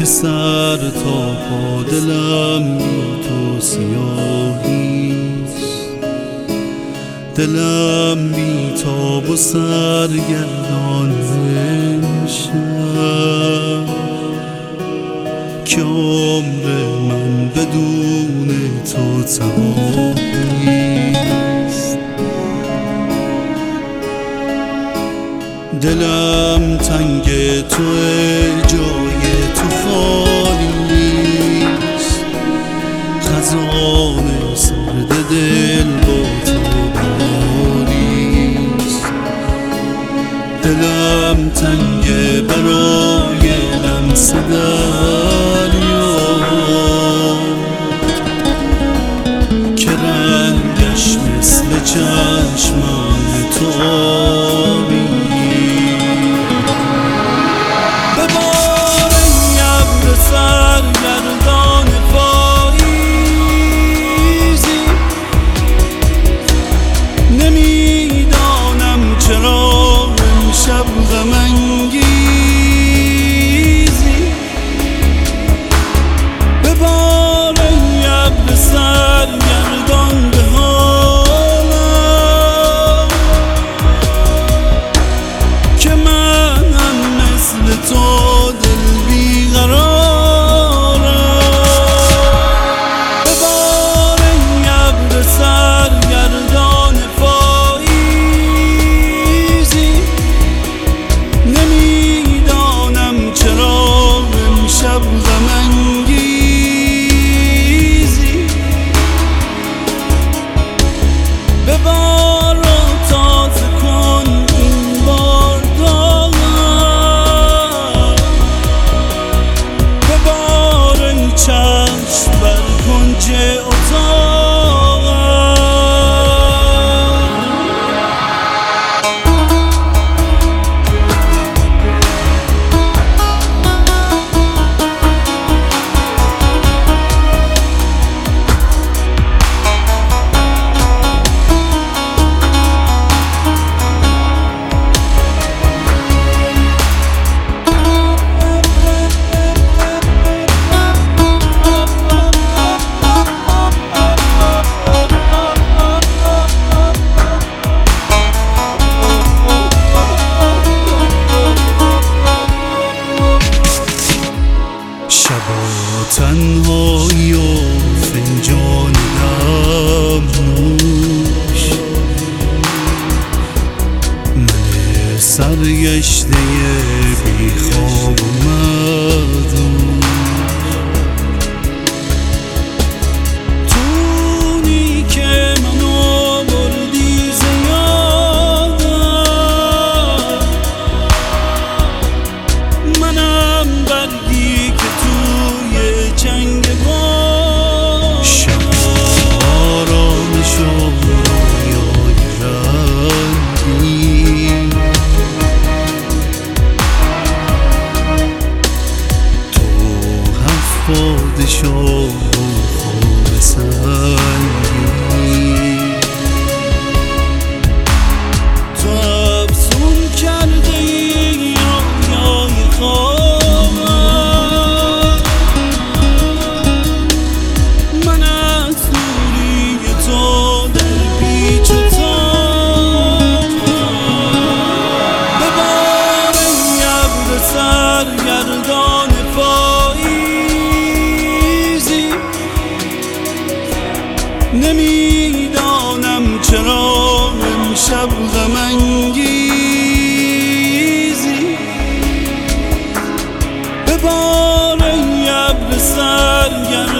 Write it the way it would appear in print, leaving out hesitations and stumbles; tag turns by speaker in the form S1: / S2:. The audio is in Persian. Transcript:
S1: سر تا پا دلم بی تو سیاهیست، دلم بی تاب و سرگردان امشب که عمر من بدون تو تباهیست. دلم تنگ توئه، جای تو خالی نیست، خزان سرد دل با تو باریست. دلم تنگ برای لمس دریا که رنگش مثل چشمان تو آبی. سرگردان پاییزی نمیدانم چرا امشب غم انگیزی. ببار ای ابر سرگردان به حالم که منم مثل تو دل بیقرار. تنهایی و فنجان دم نوش، من سرگشته بی خواب و مدهوش. تونی که منو بردی ز یادم، منم برگی که چنگ با شماران شورای رنگی. تو حفاد شاه و خواب سنگی، تو افسون کرده ای رویای خواب. سرگردان پاییزی نمیدانم چرا امشب غم انگیزی. ببار ای ابر سرگردان